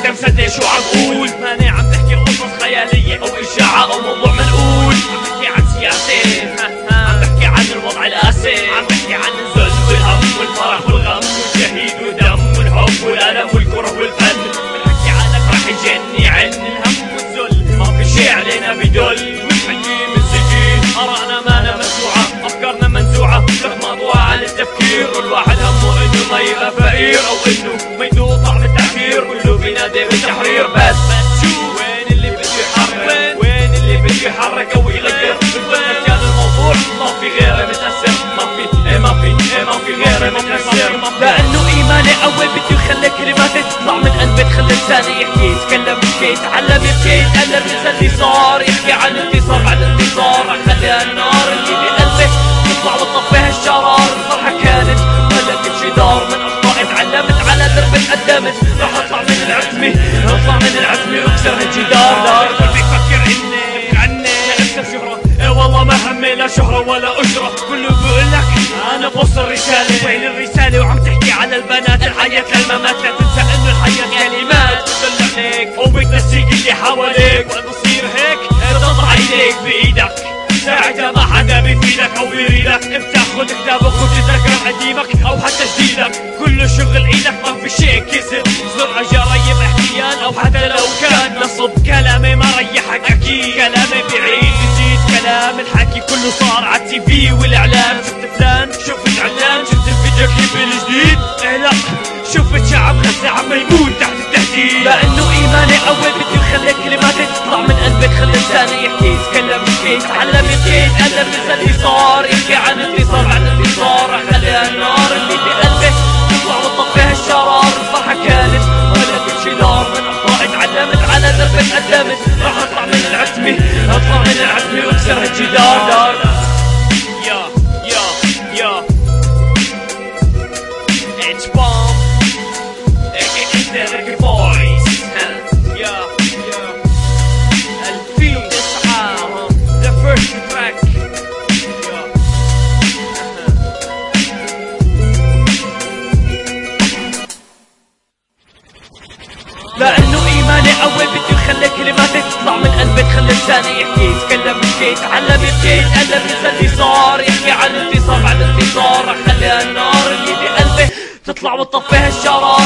حدا مصدق شو عم قول. ماني عم تحكي قصص خيالية او اشاعة او موضوع منقول. عم بحكي عن سياسة، عم بحكي عن الوضع القاسي، عم بحكي عن الذل والهم والفرح والغم والشهيد والدم والحب والألم والكره والفن. بنحكي عنك راح يجني عن الهم والذل، ما في شي علينا بدل. مش حكي من سجين، آراءنا مانا مسموعة، أفكارنا منزوعة، مقطوعة عن التفكير. والواحد همه إنه ما يبقى فقير أو إنه ما يذوق طعم التعبير. كله بينادي بالتحرير، بس شو وين اللي بده يحرك؟ وين اللي بده يحرك أو يغير؟ بالوقت كان الموضوع ما في غيره متأثر، ما في غيره متأثر. لأنه إيماني أول بده يخلي كلماتي تطلع من قلبي، تخلي لساني يحكي، يتكلم يبكي، يتعلم يبكي، يتألم ينسى اللي صار، يحكي عن انتصار بعد انتصار. رح خليها النار اللي بقلبي تطلع وتطفيها الشرار. الفرحة كانت وهلا كل شي دار، من أخطائي تعلمت، على درب تقدمت. رح أطلع من العتمة، أطلع من العتمة وأكسر هالجدار. الكل بيفكر إني لأكسب شهرة، إيه والله ما همي لا شهرة ولا أجرة. كله بقول لك أنا بوصل رسالة. وين الرسالة وعم تحكي على البنات؟ الحياة للممات، لا تنسى إنه الحياة كلمات بتدل عليك وبتنسيك اللي حواليك. وقت بصير هيك تضع ايديك بإيدك، ساعتها ما حدا بيفيدك أو بيريدك. بتاخد كتابك وتتذكر قديمك أو حتى جديدك. كله شغل إيدك، ما في شي كسب. زرع جرايم احتيال أو حتى لو كان نصب. كلامي ما ريحك أكيد، كلامي بعيد جديد. كلام الحكي كله صار عالتي في والإعلام. شفت فلان، شفت علان، شفت الفيديو كليب الجديد. إيه لا، شفت شعب غزة عم يموت تحت التهديد. لأنه إيماني أول بده يخلي كلماتي تطلع من قلبي، تخلي لساني يحكي، يتكلم يبكي، يتعلم يبكي، يتألم ينسى اللي صار، يحكي عن انتصار بعد انتصار. رح خليها النار اللي بقلبي تطلع وتطفيها الشرار. الفرحة كانت وهلا كل شي دار، من أخطائي تعلمت، على درب تقدمت. رح أطلع من العتمة، أطلع من العتمة وأكسر هالجدار. يا It's bomb, it's the Ricky Boys. الفين تسعة The first track. لأنه إيماني أول بده يخلي كلماتي تطلع من قلبي، تخلي لساني يحكي، يتكلم يبكي، يتعلم يبكي، يتألم ينسى اللي صار، يحكي عن انتصار بعد انتصار. رح خليها النار اللي بقلبي تطلع وتطفيها الشرار.